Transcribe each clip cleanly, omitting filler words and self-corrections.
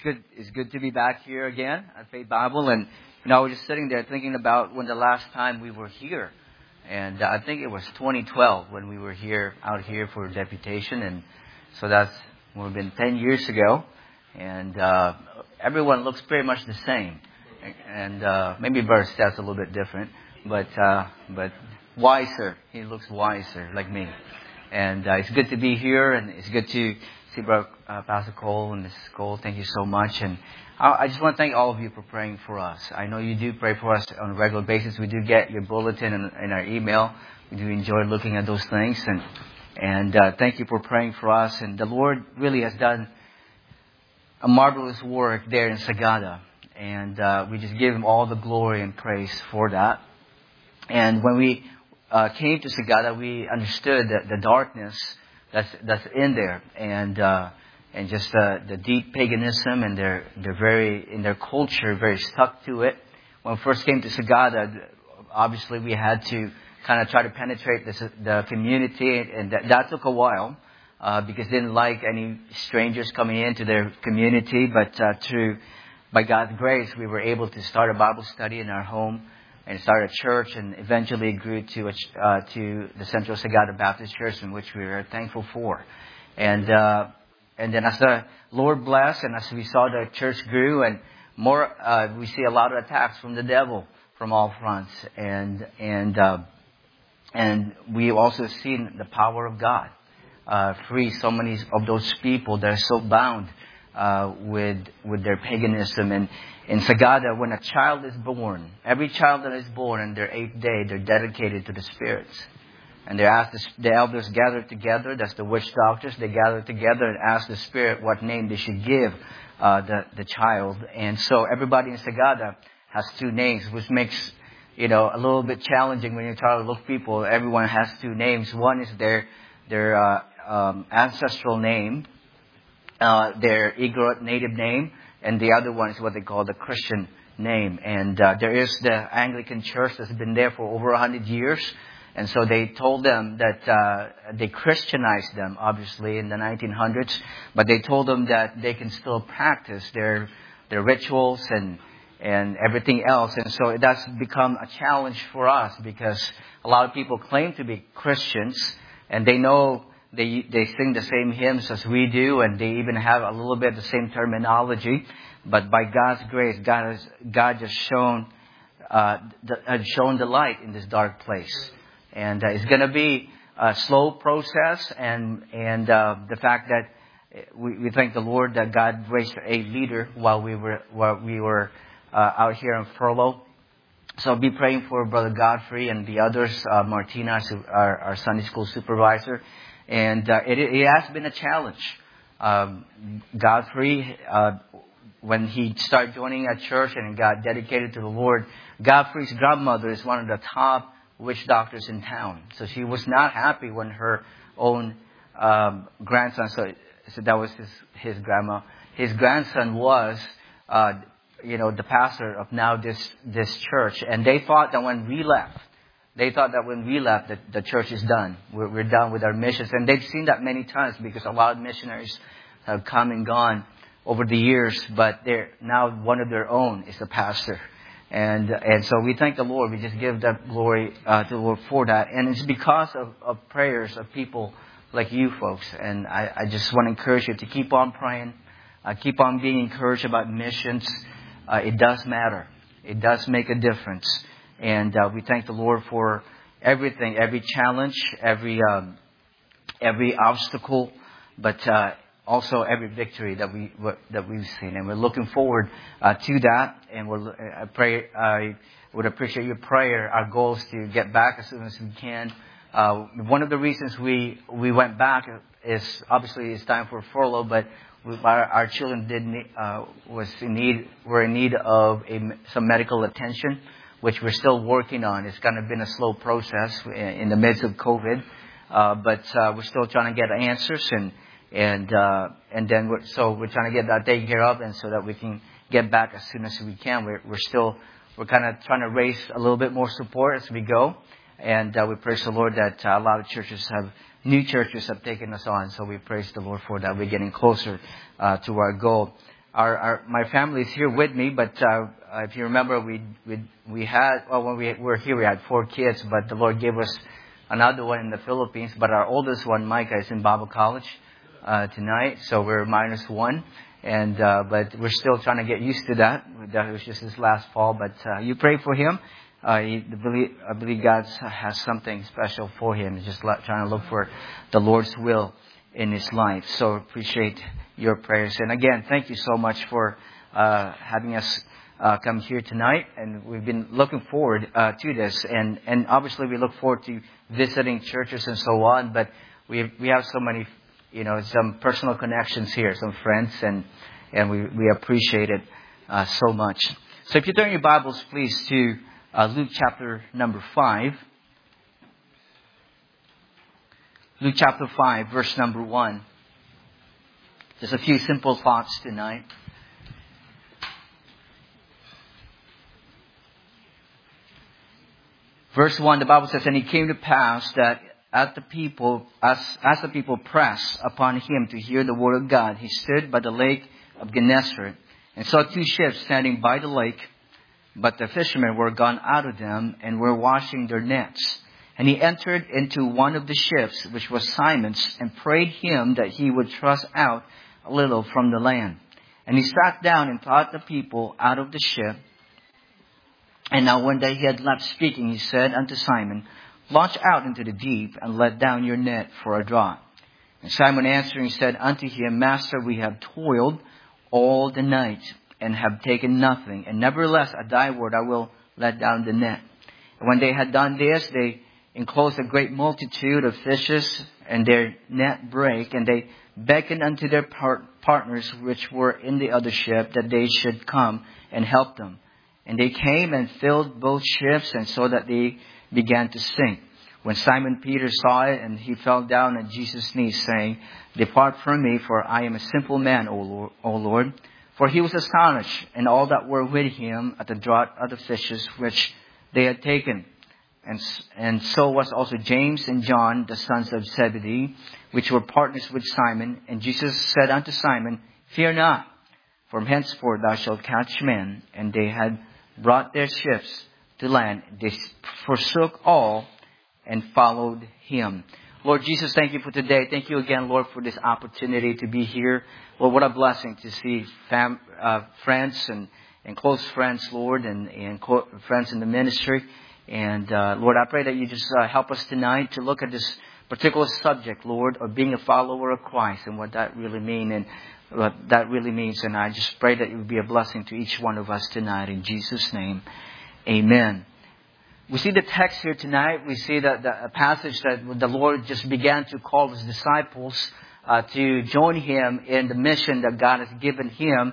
It's good to be back here again at Faith Bible. And I was just sitting there thinking about when the last time we were here, and I think it was 2012 when we were out here for deputation, and so that's been 10 years ago. And everyone looks pretty much the same, and maybe Brother Steph's a little bit different, but wiser. He looks wiser, like me. And it's good to be here, and it's good to see Brother Pastor Cole and Mrs. Cole. Thank you so much. And I just want to thank all of you for praying for us. I know you do pray for us on a regular basis. We do get your bulletin and our email. We do enjoy looking at those things. And thank you for praying for us. And the Lord really has done a marvelous work there in Sagada. And we just give Him all the glory and praise for that. And when we came to Sagada, we understood that the darkness that's in there, and just the deep paganism, and they're very in their culture very stuck to it. When we first came to Sagada, obviously we had to kind of try to penetrate the community, and that took a while because they didn't like any strangers coming into their community. But by God's grace, we were able to start a Bible study in our home and start a church, and eventually grew to the Central Sagada Baptist Church, in which we are thankful for. And then as the Lord blessed, and as we saw the church grew, and more, we see a lot of attacks from the devil from all fronts, and we also seen the power of God free so many of those people that are so bound with their paganism. And in Sagada, when a child is born, every child that is born on their 8th day, they're dedicated to the spirits. And they ask the elders gather together, that's the witch doctors, they gather together and ask the spirit what name they should give the child. And so everybody in Sagada has 2 names, which makes, a little bit challenging when you try to look people. Everyone has 2 names. One is their ancestral name, their Igorot native name, and the other one is what they call the Christian name. And there is the Anglican Church that's been there for over 100 years. And so they told them that they Christianized them, obviously, in the 1900s. But they told them that they can still practice their rituals and everything else. And so that's become a challenge for us, because a lot of people claim to be Christians, and they know they sing the same hymns as we do, and they even have a little bit the same terminology. But by God's grace, God just shown the light in this dark place. And it's going to be a slow process, and the fact that we thank the Lord that God raised a leader while we were out here on furlough. So be praying for Brother Godfrey and the others, Martina, our Sunday school supervisor. And it has been a challenge. Godfrey, when he started joining a church and got dedicated to the Lord, Godfrey's grandmother is one of the top witch doctors in town. So she was not happy when her own grandson, so that was his grandma. His grandson was, the pastor of now this church. And they thought that when we left, that the church is done. We're done with our missions. And they've seen that many times, because a lot of missionaries have come and gone over the years. But they're now one of their own is the pastor. And so we thank the Lord. We just give that glory to the Lord for that. And it's because of prayers of people like you folks. And I just want to encourage you to keep on praying. Keep on being encouraged about missions. It does matter. It does make a difference. And we thank the Lord for everything, every challenge, every obstacle, but also every victory that we've seen. And we're looking forward to that. And I would appreciate your prayer. Our goal is to get back as soon as we can. One of the reasons we went back is obviously it's time for furlough, but our children were in need of some medical attention, which we're still working on. It's kind of been a slow process in the midst of COVID, but we're still trying to get answers, and then we're trying to get that taken care of, and so that we can get back as soon as we can. We're kind of trying to raise a little bit more support as we go, and we praise the Lord that a lot of new churches have taken us on. So we praise the Lord for that. We're getting closer to our goal. my family is here with me, but if you remember, we had, when we were here, we had 4 kids, but the Lord gave us another one in the Philippines. But our oldest one, Micah, is in Bible college tonight, so we're -1, and but we're still trying to get used to that. That was just his last fall, but you pray for him. I believe God has something special for him. He's just trying to look for the Lord's will in his life. So appreciate your prayers. And again, thank you so much for having us come here tonight. And we've been looking forward to this. And obviously we look forward to visiting churches and so on. But we have so many, some personal connections here, some friends, and we appreciate it so much. So if you turn your Bibles, please, to Luke chapter number 5. Luke chapter 5, verse number 1. Just a few simple thoughts tonight. Verse 1, the Bible says, "And it came to pass that as the people pressed upon him to hear the word of God, he stood by the lake of Gennesaret and saw 2 ships standing by the lake. But the fishermen were gone out of them and were washing their nets. And he entered into one of the ships, which was Simon's, and prayed him that he would thrust out a little from the land. And he sat down and taught the people out of the ship. And now when he had left speaking, he said unto Simon, Launch out into the deep, and let down your net for a draught. And Simon answering said unto him, Master, we have toiled all the night, and have taken nothing. And nevertheless, at thy word I will let down the net. And when they had done this, they enclosed a great multitude of fishes, and their net brake. And they beckoned unto their partners which were in the other ship, that they should come and help them. And they came and filled both ships, and so that they began to sink. When Simon Peter saw it, and he fell down at Jesus' knees, saying, Depart from me, for I am a simple man, O Lord. For he was astonished, and all that were with him, at the draught of the fishes which they had taken. And so was also James and John, the sons of Zebedee, which were partners with Simon. And Jesus said unto Simon, Fear not, from henceforth thou shalt catch men. And they had brought their ships to land. They forsook all and followed him. Lord Jesus, thank you for today. Thank you again, Lord, for this opportunity to be here. Lord, what a blessing to see friends and close friends, Lord, and friends in the ministry. And Lord, I pray that you just help us tonight to look at this particular subject, Lord, of being a follower of Christ and what that really means and I just pray that it would be a blessing to each one of us tonight. In Jesus' name, amen. We see the text here tonight. We see a passage that the Lord just began to call his disciples to join him in the mission that God has given him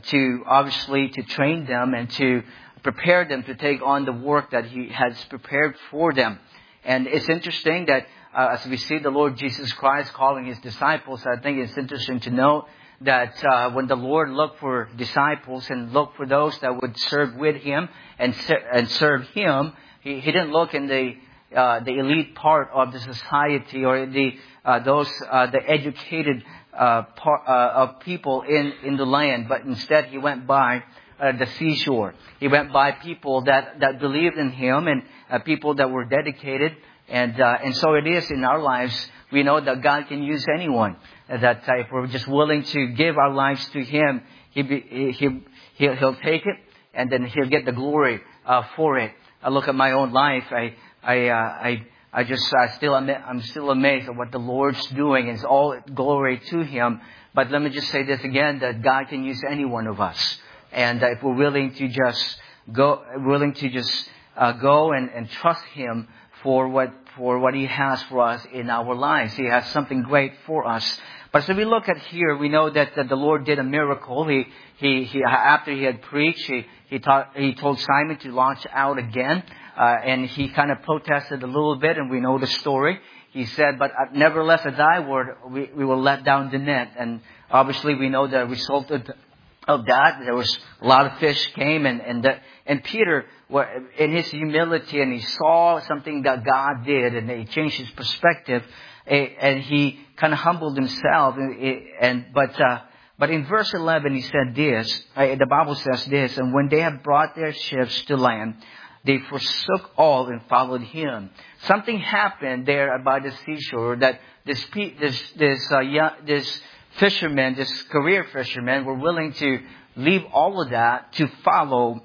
to train them and to prepare them to take on the work that he has prepared for them. And it's interesting that as we see the Lord Jesus Christ calling his disciples, I think it's interesting to note that when the Lord looked for disciples and looked for those that would serve with him and serve him, he didn't look in the elite part of the society or the educated part of people in the land, but instead he went by the seashore. He went by people that believed in him and people that were dedicated. And so it is in our lives. We know that God can use anyone. That if we're just willing to give our lives to him, he'll take it, and then he'll get the glory for it. I look at my own life. I'm still amazed at what the Lord's doing. It's all glory to him. But let me just say this again, that God can use any one of us. And if we're willing to just go and trust him for what he has for us in our lives. He has something great for us. But as we look at here, we know that the Lord did a miracle. He after he had preached, he told Simon to launch out again, and he kind of protested a little bit, and we know the story. He said, "But nevertheless, at thy word, we will let down the net." And obviously, we know the result of that. There was a lot of fish came, and Peter, in his humility, and he saw something that God did, and he changed his perspective, and he kind of humbled himself. But in verse 11, he said this, the Bible says this, and when they had brought their ships to land, they forsook all and followed him. Something happened there by the seashore that this fishermen, this career fishermen, were willing to leave all of that to follow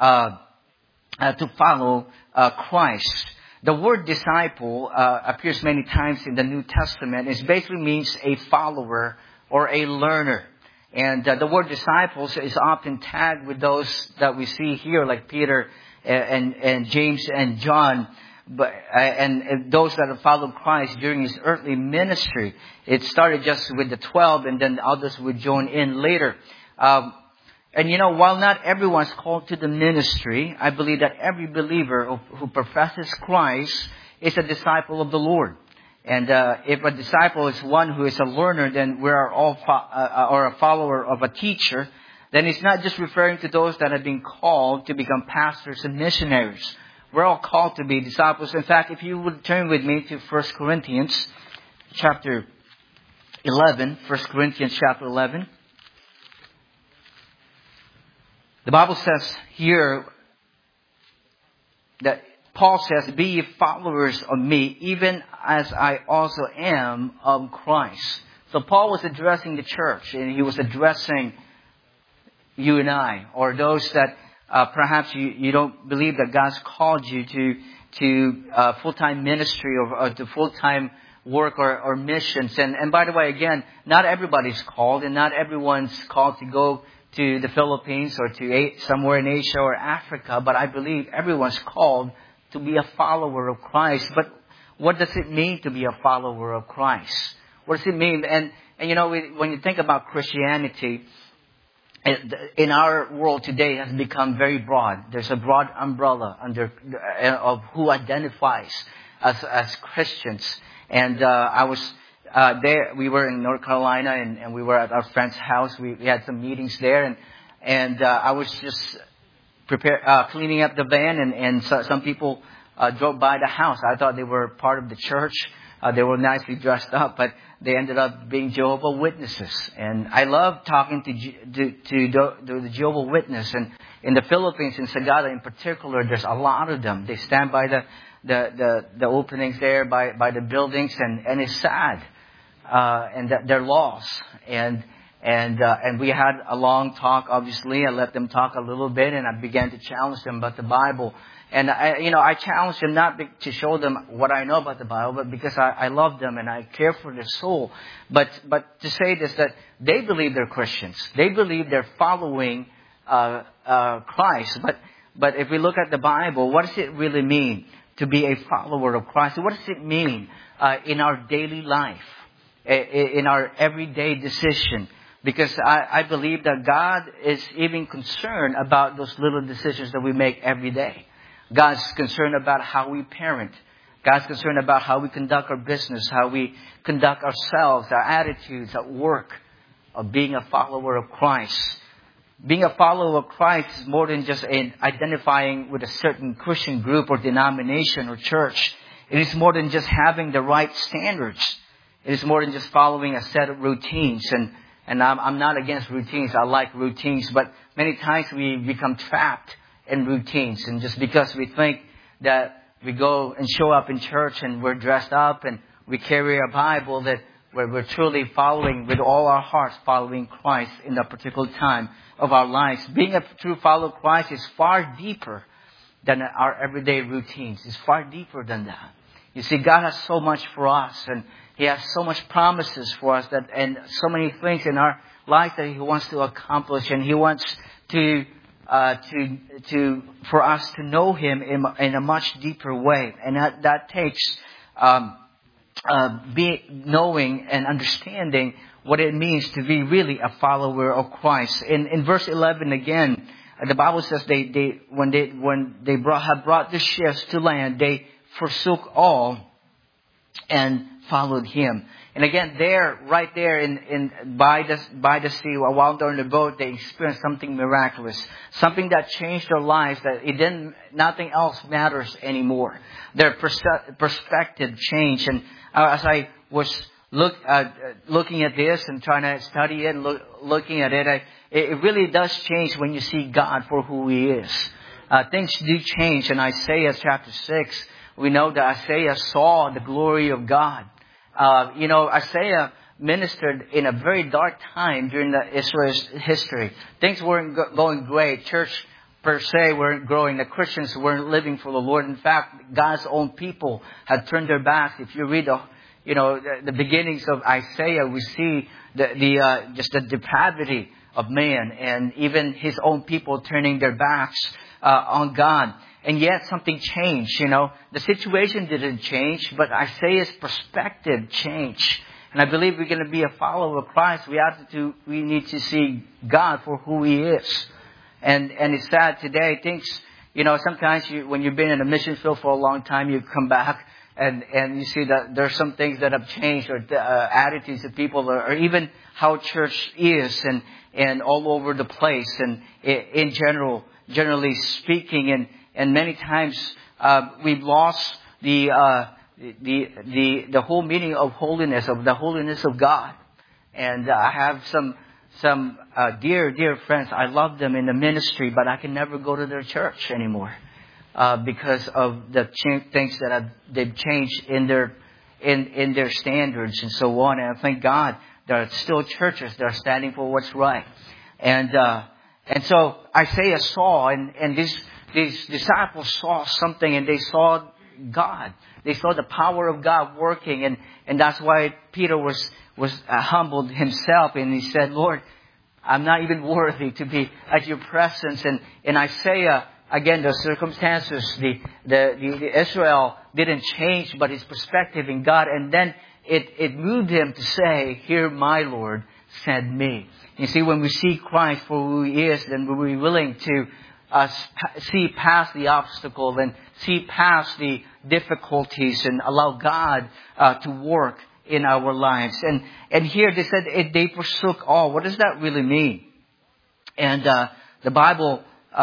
Christ. The word disciple appears many times in the New Testament. It basically means a follower or a learner. And the word disciples is often tagged with those that we see here, like Peter and James and John, and those that have followed Christ during his earthly ministry. It started just with the 12, and then others would join in later. And while not everyone's called to the ministry, I believe that every believer who professes Christ is a disciple of the Lord. And if a disciple is one who is a learner, then we are all or a follower of a teacher. Then it's not just referring to those that have been called to become pastors and missionaries. We're all called to be disciples. In fact, if you would turn with me to 1 Corinthians chapter 11, 1 Corinthians chapter 11. The Bible says here that Paul says, "Be ye followers of me, even as I also am of Christ." So Paul was addressing the church, and he was addressing you and I, or those that perhaps you don't believe that God's called you to full-time ministry or to full-time work or missions. And by the way, again, not everybody's called, and not everyone's called to go to the Philippines or to somewhere in Asia or Africa. But I believe everyone's called to be a follower of Christ. But what does it mean to be a follower of Christ? What does it mean? And when you think about Christianity, in our world today, it has become very broad. There's a broad umbrella of who identifies as Christians. And I was there. We were in North Carolina, and we were at our friend's house. We had some meetings there, and I was just cleaning up the van, and some people drove by the house. I thought they were part of the church. They were nicely dressed up, but they ended up being Jehovah's Witnesses. And I love talking to the Jehovah's Witness. And in the Philippines, in Sagada in particular, there's a lot of them. They stand by the openings there, by the buildings, and it's sad. And that they're lost. And we had a long talk, obviously. I let them talk a little bit, and I began to challenge them about the Bible. And I challenged them not to show them what I know about the Bible, but because I love them and I care for their soul. But to say this, that they believe they're Christians. They believe they're following Christ. But if we look at the Bible, what does it really mean to be a follower of Christ? What does it mean in our daily life, in our everyday decision? Because I believe that God is even concerned about those little decisions that we make every day. God's concerned about how we parent. God's concerned about how we conduct our business, how we conduct ourselves, our attitudes at work, of being a follower of Christ. Being a follower of Christ is more than just identifying with a certain Christian group or denomination or church. It is more than just having the right standards. It is more than just following a set of routines. And I'm not against routines. I like routines. But many times we become trapped in routines. And just because we think that we go and show up in church and we're dressed up and we carry a Bible, that we're truly following with all our hearts, following Christ in that particular time of our lives. Being a true follower of Christ is far deeper than our everyday routines. It's far deeper than that. You see, God has so much for us, and He has so much promises for us, and so many things in our life that He wants to accomplish, and He wants for us to know Him in a much deeper way, and that takes knowing and understanding what it means to be really a follower of Christ. In verse 11 again, the Bible says when they had brought the ships to land, they forsook all and followed Him. And again, right there by the sea, while they're in the boat, they experienced something miraculous, something that changed their lives. That nothing else matters anymore. Their perspective changed. And as I was looking at this and trying to study it, looking at it, it really does change when you see God for who He is. Things do change. In Isaiah chapter 6, we know that Isaiah saw the glory of God. Isaiah ministered in a very dark time during the Israel's history. Things weren't going great. Church per se weren't growing. The Christians weren't living for the Lord. In fact, God's own people had turned their backs. If you read the beginnings of Isaiah, we see just the depravity of man and even his own people turning their backs on God. And yet something changed, The situation didn't change, but Isaiah's perspective changed. And I believe we're going to be a follower of Christ. We need to see God for who He is. And it's sad today. Things, sometimes when you've been in a mission field for a long time, you come back and you see that there's some things that have changed, or attitudes of people, or even how church is and all over the place and in generally speaking. And many times, we've lost the whole meaning of holiness, of the holiness of God. And I have some dear friends. I love them in the ministry, but I can never go to their church anymore because of the things that they've changed in their standards and so on. And I thank God there are still churches that are standing for what's right. And so Isaiah saw, and these disciples saw something, and they saw God. They saw the power of God working, and that's why Peter was humbled himself, and he said, Lord, I'm not even worthy to be at your presence. And in Isaiah, again, the circumstances, the Israel didn't change, but his perspective in God, and then it moved him to say, here my Lord send me. You see, when we see Christ for who He is, then we're willing to see past the obstacle and see past the difficulties and allow God to work in our lives. And here they said they forsook all. What does that really mean? And the Bible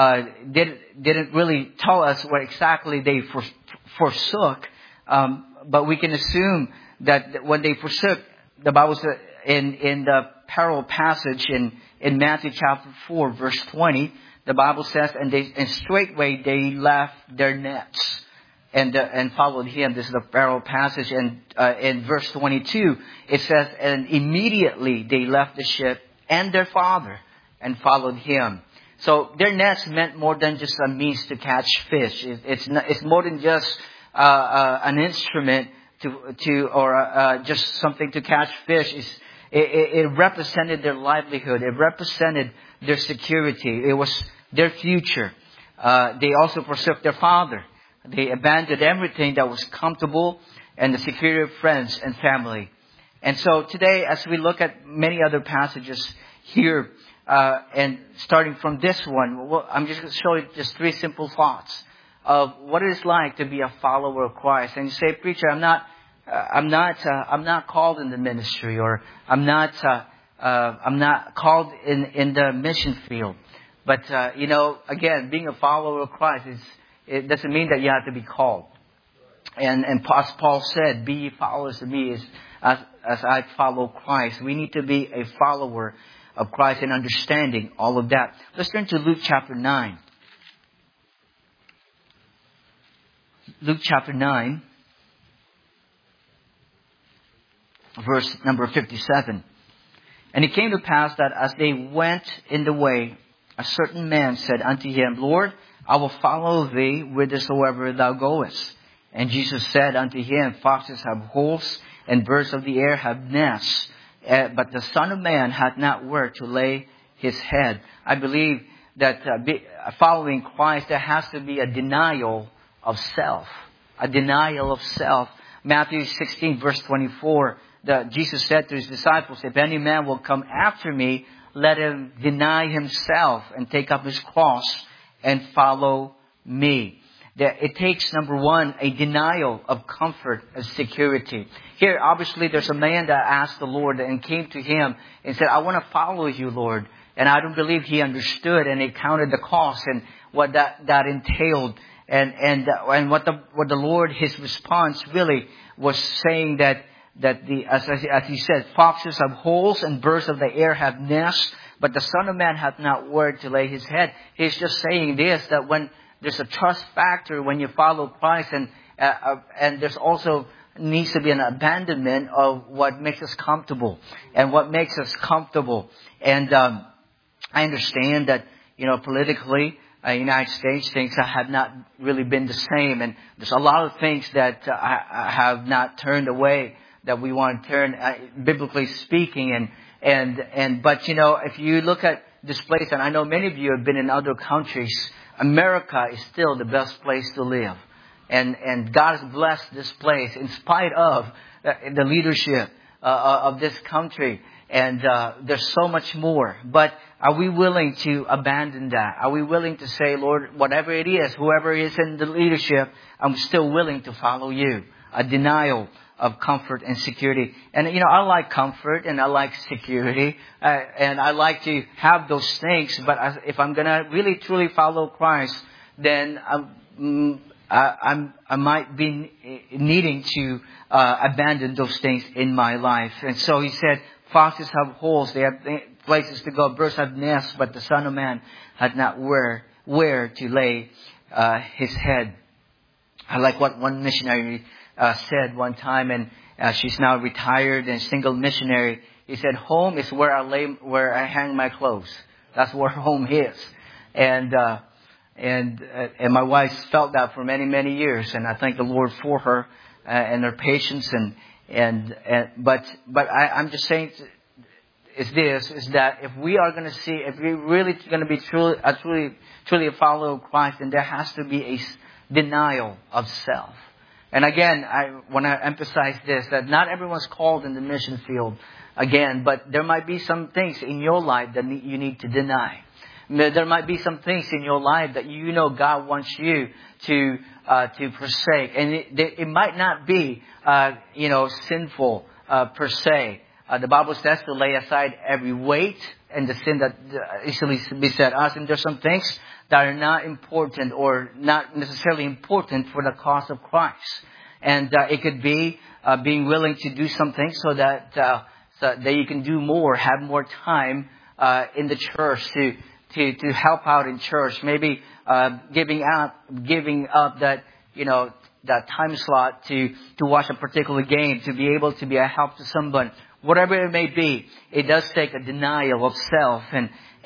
didn't really tell us what exactly they forsook, but we can assume that when they forsook, the Bible said in the parallel passage in Matthew chapter 4 verse 20, the Bible says, and straightway they left their nets and followed Him. This is the parallel passage. And in verse 22, it says, and immediately they left the ship and their father and followed Him. So their nets meant more than just a means to catch fish. It's more than just an instrument or just something to catch fish. It represented their livelihood. It represented their security. It was their future. They also forsook their father. They abandoned everything that was comfortable and the security of friends and family. And so today, as we look at many other passages here, and starting from this one, I'm just going to show you just 3 simple thoughts of what it is like to be a follower of Christ. And you say, preacher, I'm not called in the ministry, or I'm not called in the mission field. But again, being a follower of Christ it doesn't mean that you have to be called. And as Paul said, be ye followers of me as I follow Christ. We need to be a follower of Christ and understanding all of that. Let's turn to Luke chapter 9. Luke chapter 9. Verse number 57. And it came to pass that as they went in the way, a certain man said unto him, Lord, I will follow thee whithersoever thou goest. And Jesus said unto him, foxes have holes, and birds of the air have nests, but the Son of Man hath not where to lay his head. I believe that following Christ, there has to be a denial of self. A denial of self. Matthew 16 verse 24. Jesus said to His disciples, if any man will come after me, let him deny himself and take up his cross and follow me. It takes, number one, a denial of comfort and security. Here, obviously, there's a man that asked the Lord and came to Him and said, I want to follow you, Lord. And I don't believe he understood, and he counted the cost and what that entailed. And what the Lord, His response really was saying that as he said, foxes have holes and birds of the air have nests, but the Son of Man hath not where to lay his head. He's just saying this, that when there's a trust factor when you follow Christ, and there's also needs to be an abandonment of what makes us comfortable. And what makes us comfortable. And I understand that, politically, United States, things have not really been the same. And there's a lot of things that I have not turned away that we want to turn, biblically speaking. But if you look at this place, and I know many of you have been in other countries, America is still the best place to live. And God has blessed this place in spite of the leadership of this country. And there's so much more. But are we willing to abandon that? Are we willing to say, Lord, whatever it is, whoever is in the leadership, I'm still willing to follow you? A denial of comfort and security. And, I like comfort and I like security. And I like to have those things. But if I'm going to really truly follow Christ, then I might be needing to abandon those things in my life. And so he said, foxes have holes, they have places to go. Birds have nests, but the Son of Man had not where to lay his head. I like what one missionary said one time, and she's now retired and single missionary. He said, home is where I hang my clothes. That's where home is. And my wife felt that for many, many years, and I thank the Lord for her and her patience. But I'm just saying is that if we are going to see, if we're really going to be truly a follower of Christ, then there has to be a denial of self. And again, I want to emphasize this, that not everyone's called in the mission field again, but there might be some things in your life that you need to deny. There might be some things in your life that God wants you to forsake, and it might not be sinful per se. The Bible says to lay aside every weight and the sin that easily beset us, and there's some things that are not important or not necessarily important for the cause of Christ. And it could be being willing to do something so that you can do more, have more time in the church to help out in church. Maybe giving up that that time slot to watch a particular game, to be able to be a help to someone. Whatever it may be, it does take a denial of self, and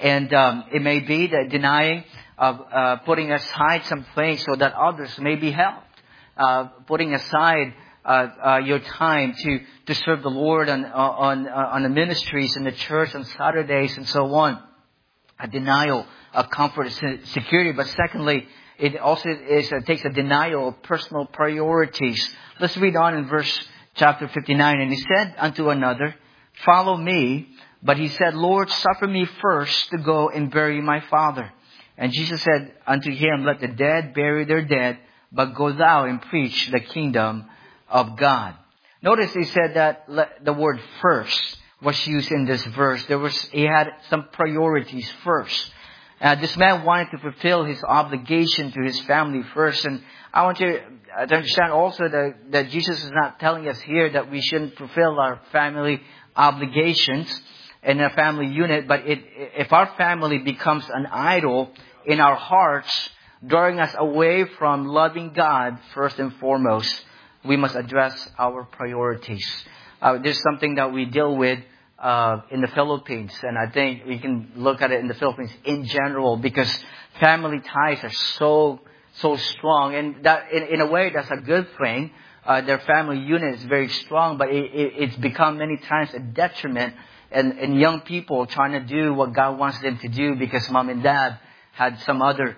it may be the denying of putting aside some things so that others may be helped. Putting aside your time to serve the Lord on the ministries in the church on Saturdays and so on. A denial of comfort and security. But secondly, it also takes a denial of personal priorities. Let's read on in chapter 59. And he said unto another, follow me. But he said, Lord, suffer me first to go and bury my father. And Jesus said unto him, let the dead bury their dead, but go thou and preach the kingdom of God. Notice he said that the word first was used in this verse. He had some priorities first. This man wanted to fulfill his obligation to his family first. And I want you to understand also that Jesus is not telling us here that we shouldn't fulfill our family obligations in a family unit. But if our family becomes an idol in our hearts, drawing us away from loving God first and foremost, we must address our priorities. There's something that we deal with in the Philippines, and I think we can look at it in the Philippines in general, because family ties are so strong, and that in a way that's a good thing. Their family unit is very strong, but it's become many times a detriment, and young people trying to do what God wants them to do because mom and dad had some other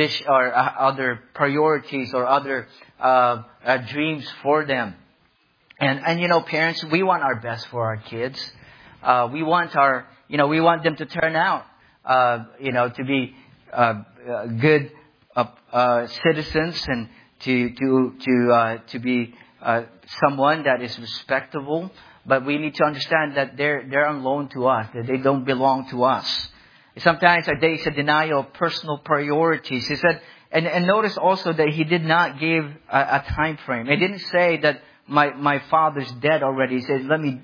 other priorities or other dreams for them. And parents, we want our best for our kids. We want we want them to turn out, to be good citizens, and to be someone that is respectable. But we need to understand that they're on loan to us, that they don't belong to us. Sometimes there is a denial of personal priorities. He said, and notice also that he did not give a time frame. He didn't say that my father's dead already. He said, let me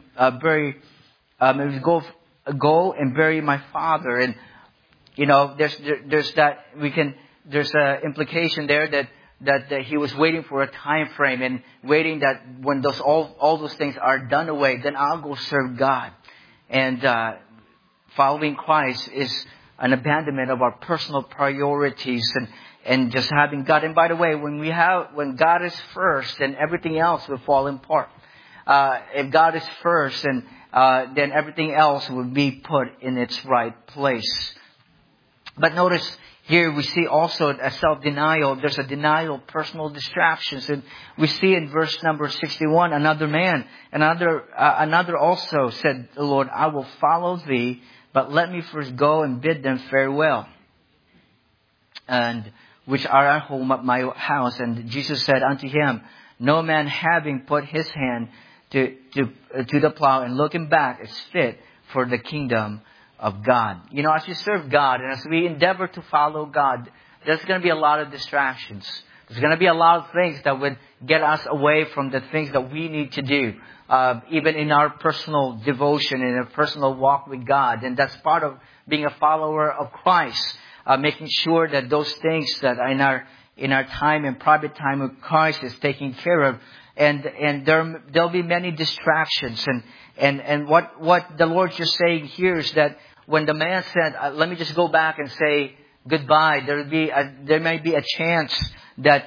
go and bury my father. And, there's a implication there that he was waiting for a time frame and waiting that when all those things are done away, then I'll go serve God. And following Christ is an abandonment of our personal priorities and just having God. And by the way, when God is first, then everything else will fall apart. If God is first, then everything else will be put in its right place. But notice here we see also a self-denial. There's a denial of personal distractions. And we see in verse number 61, another also said, the Lord, I will follow thee, but let me first go and bid them farewell, and which are at home at my house. And Jesus said unto him, no man having put his hand to the plow and looking back is fit for the kingdom of God. As we serve God and as we endeavor to follow God, there's going to be a lot of distractions. There's going to be a lot of things that would get us away from the things that we need to do, even in our personal devotion, in our personal walk with God. And that's part of being a follower of Christ, making sure that those things that are in our time and private time with Christ is taken care of. And there'll be many distractions. And what the Lord's just saying here is that when the man said, let me just go back and say goodbye, there may be a chance that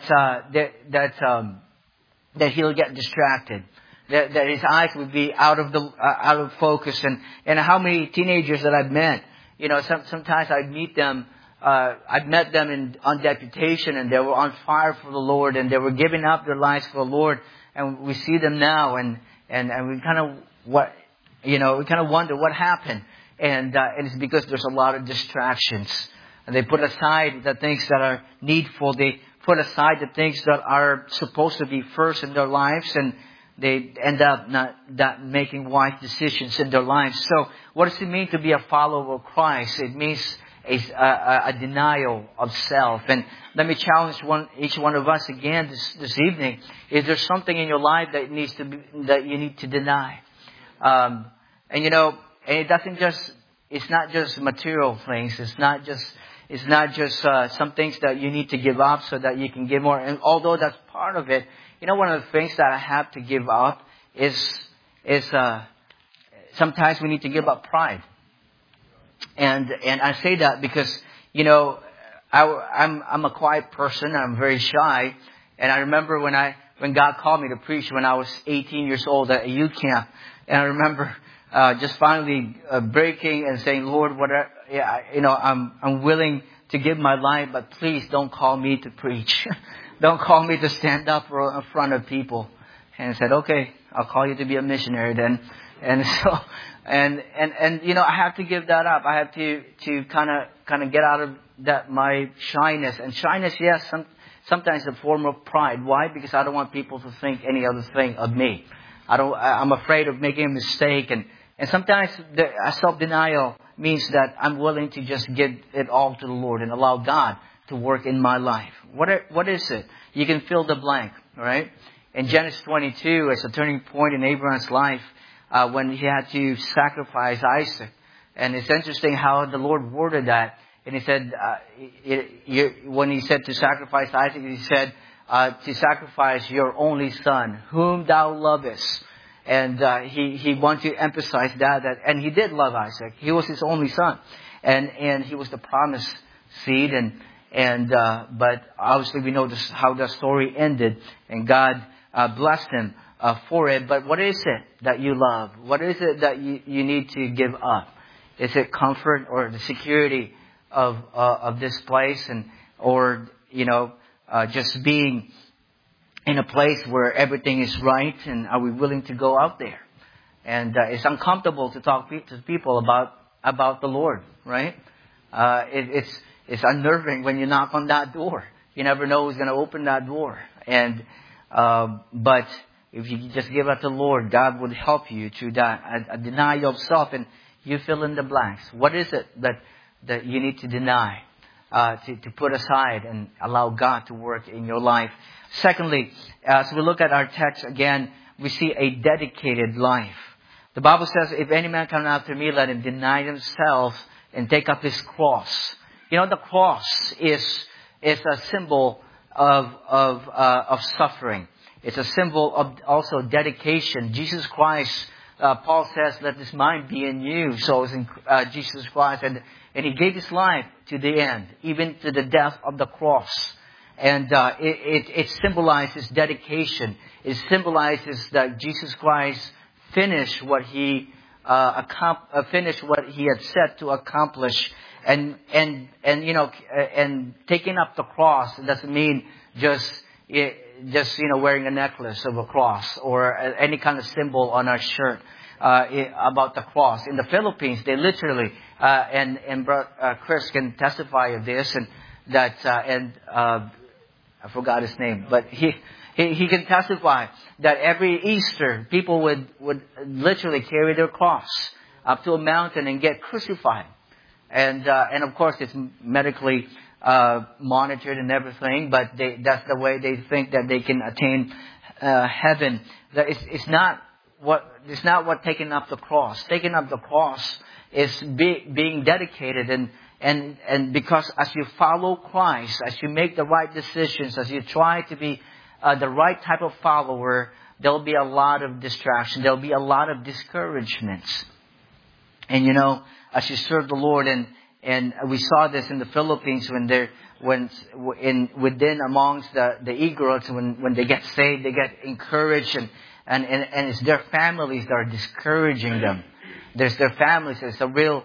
he'll get distracted, that his eyes would be out of focus. And how many teenagers that I've met, sometimes I'd meet them. I've met them on deputation, and they were on fire for the Lord, and they were giving up their lives for the Lord. And we see them now, and we kind of wonder what happened. And it's because there's a lot of distractions. And they put aside the things that are needful. They put aside the things that are supposed to be first in their lives, and they end up not making wise decisions in their lives. So what does it mean to be a follower of Christ? It means a denial of self. And let me challenge each one of us again this evening. Is there something in your life that you need to deny? And it's not just material things. It's not just some things that you need to give up so that you can give more. And although that's part of it, one of the things that I have to give up is sometimes we need to give up pride. And I say that because, I'm a quiet person. I'm very shy. And I remember when God called me to preach when I was 18 years old at a youth camp. And I remember just finally breaking and saying, Lord, I'm willing to give my life, but please don't call me to preach. Don't call me to stand up in front of people. And I said, okay, I'll call you to be a missionary then. And so, and I have to give that up. I have to kind of get out of that, my shyness. And shyness, yes, sometimes a form of pride. Why? Because I don't want people to think any other thing of me. I'm afraid of making a mistake. And sometimes self-denial means that I'm willing to just give it all to the Lord and allow God to work in my life. What is it? You can fill the blank, right? In Genesis 22, it's a turning point in Abraham's life when he had to sacrifice Isaac. And it's interesting how the Lord worded that. And he said, when he said to sacrifice Isaac, he said, to sacrifice your only son, whom thou lovest. And he wanted to emphasize that, and he did love Isaac. He was his only son, and he was the promised seed. But obviously we know how the story ended, and God blessed him for it. But what is it that you love? What is it that you need to give up? Is it comfort or the security of this place, or just being in a place where everything is right, and are we willing to go out there? And it's uncomfortable to talk to people about the Lord, right? It's unnerving when you knock on that door. You never know who's going to open that door. And but if you just give it to the Lord, God would help you through that. Deny yourself, and you fill in the blanks. What is it that you need to deny? To put aside and allow God to work in your life. Secondly, as we look at our text again, we see a dedicated life. The Bible says, if any man come after me, let him deny himself and take up his cross. You know, the cross is a symbol of suffering. It's a symbol of also dedication. Jesus Christ, Paul says, let this mind be in you. So it's in Jesus Christ. And He gave His life to the end, even to the death of the cross. And it symbolizes dedication. It symbolizes that Jesus Christ finished what He finished what He had set to accomplish. And you know, and taking up the cross doesn't mean just wearing a necklace of a cross or any kind of symbol on our shirt about the cross. In the Philippines, they literally and Chris can testify of this, and that I forgot his name, but he can testify that every Easter people would literally carry their cross up to a mountain and get crucified. And of course it's medically monitored and everything, but that's the way they think that they can attain heaven. That it's not what taking up the cross. Taking up the cross is being dedicated, and because as you follow Christ, as you make the right decisions, as you try to be the right type of follower, there'll be a lot of distraction. There'll be a lot of discouragements. And you know, as you serve the Lord, and we saw this in the Philippines within amongst the Igorots, when they get saved, they get encouraged, and it's their families that are discouraging them. There's their families. It's a real,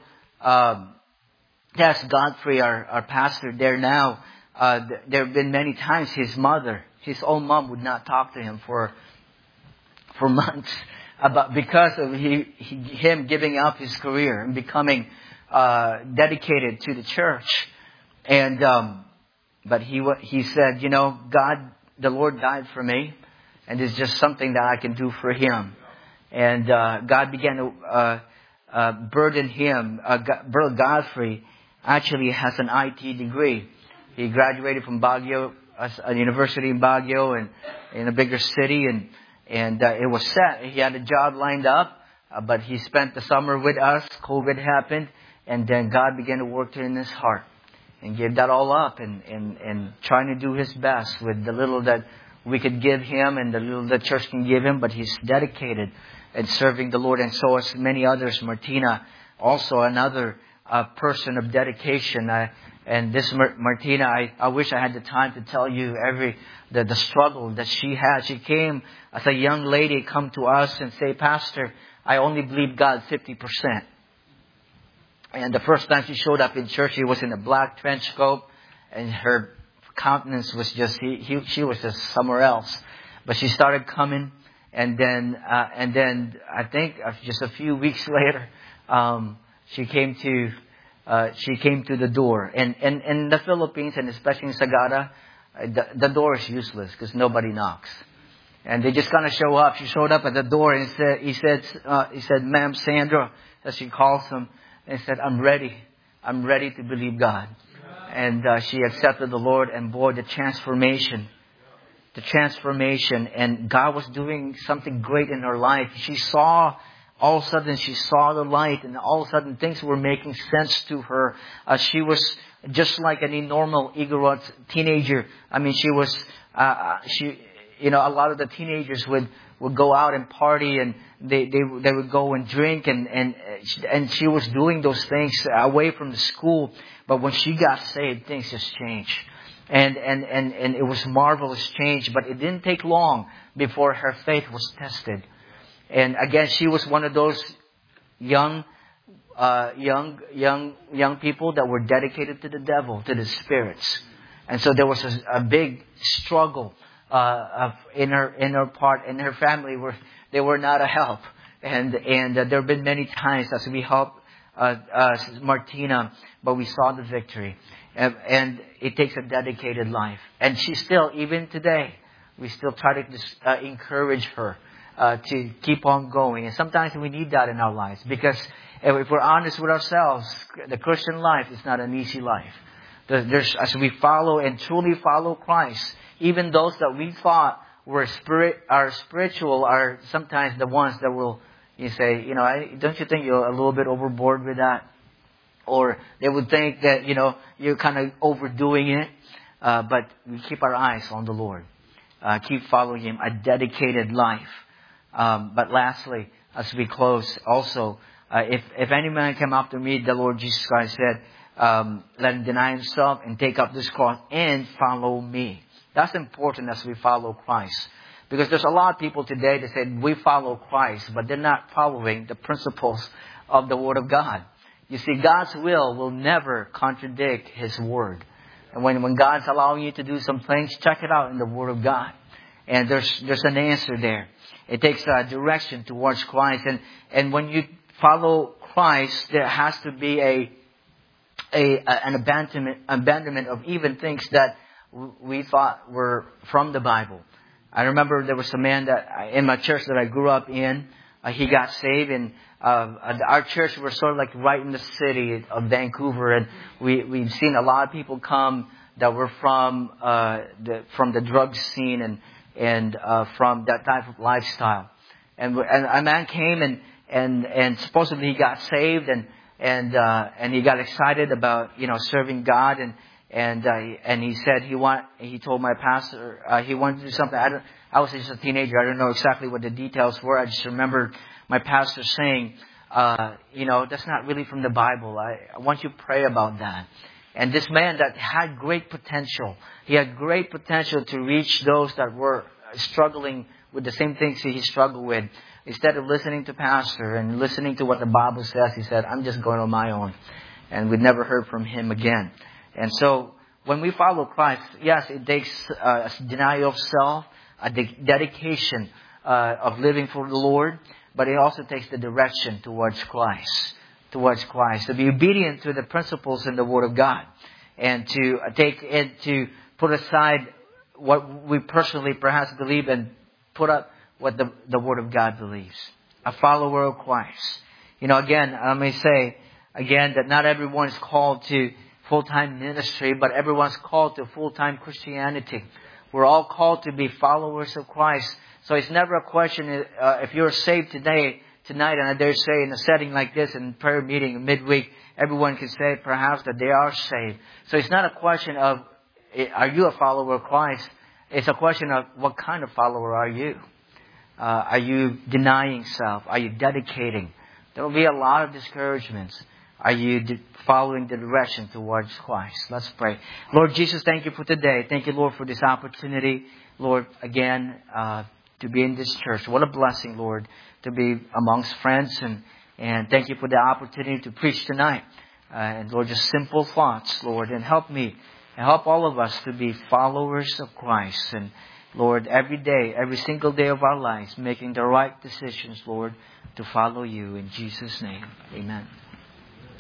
yes, Godfrey, our pastor there now, there have been many times his own mom would not talk to him for months because of him giving up his career and becoming dedicated to the church. And but he said, you know, the Lord died for me, and it's just something that I can do for Him. And God began to burden him. Brother Godfrey actually has an IT degree. He graduated from Baguio, a university in Baguio, and in a bigger city, and it was set. He had a job lined up, but he spent the summer with us. COVID happened, and then God began to work in his heart and gave that all up, and trying to do his best with the little that we could give him and the little the church can give him. But he's dedicated and serving the Lord, and so as many others. Martina, also another person of dedication. And this Martina, I wish I had the time to tell you the struggle that she had. She came as a young lady, come to us and say, "Pastor, I only believe God 50%. And the first time she showed up in church, she was in a black trench coat, and her countenance was just, she was just somewhere else. But she started coming, and then I think just a few weeks later, she came to the door. And in the Philippines, and especially in Sagada, the door is useless because nobody knocks. And they just kind of show up. She showed up at the door, and he said, "Ma'am Sandra," as she calls him, and said, I'm ready to believe God." And she accepted the Lord, and boy, the transformation, and God was doing something great in her life. All of a sudden she saw the light, and all of a sudden things were making sense to her. She was just like any normal Igorot teenager. I mean, she was, a lot of the teenagers would go out and party, and they would go and drink, and she was doing those things away from the school. But when she got saved, things just changed. And it was marvelous change, but it didn't take long before her faith was tested. And again, she was one of those young people that were dedicated to the devil, to the spirits. And so there was a big struggle in her part, and her family they were not a help. And there have been many times as we helped Martina, but we saw the victory. And it takes a dedicated life. And she still, even today, we still try to encourage her to keep on going. And sometimes we need that in our lives, because if we're honest with ourselves, the Christian life is not an easy life. As we follow and truly follow Christ, even those that we thought our spiritual are sometimes the ones that will, you say, don't you think you're a little bit overboard with that? Or they would think that, you're kind of overdoing it. But we keep our eyes on the Lord. Keep following Him, a dedicated life. But lastly, as we close, also, if any man come after me, the Lord Jesus Christ said, let him deny himself and take up this cross and follow me. That's important as we follow Christ. Because there's a lot of people today that say we follow Christ, but they're not following the principles of the Word of God. You see, God's will never contradict His Word. And when God's allowing you to do some things, check it out in the Word of God. And there's an answer there. It takes a direction towards Christ. And when you follow Christ, there has to be an abandonment of even things that we thought were from the Bible. I remember there was a man that in my church that I grew up in. He got saved, and our church was sort of like right in the city of Vancouver, and we've seen a lot of people come that were from the drug scene and from that type of lifestyle. And a man came and supposedly he got saved and he got excited about serving God and he said he told my pastor he wanted to do something. I was just a teenager. I don't know exactly what the details were. I just remember my pastor saying, that's not really from the Bible. I want you to pray about that. And this man that had great potential, he had great potential to reach those that were struggling with the same things he struggled with. Instead of listening to pastor and listening to what the Bible says, he said, I'm just going on my own. And we never heard from him again. And so when we follow Christ, yes, it takes a denial of self, a dedication of living for the Lord, but it also takes the direction towards Christ. To be obedient to the principles in the Word of God. And to put aside what we personally perhaps believe and put up what the Word of God believes. A follower of Christ. Again, I may say again that not everyone is called to full-time ministry, but everyone's called to full-time Christianity. We're all called to be followers of Christ. So it's never a question if you're saved tonight, and I dare say in a setting like this, in prayer meeting midweek, everyone can say perhaps that they are saved. So it's not a question of are you a follower of Christ? It's a question of what kind of follower are you? Are you denying self? Are you dedicating? There will be a lot of discouragements. Are you following the direction towards Christ? Let's pray. Lord Jesus, thank you for today. Thank you, Lord, for this opportunity. Lord, again, to be in this church. What a blessing, Lord, to be amongst friends. And thank you for the opportunity to preach tonight. And Lord, just simple thoughts, Lord. And help me and help all of us to be followers of Christ. And Lord, every day, every single day of our lives, making the right decisions, Lord, to follow you. In Jesus' name, amen.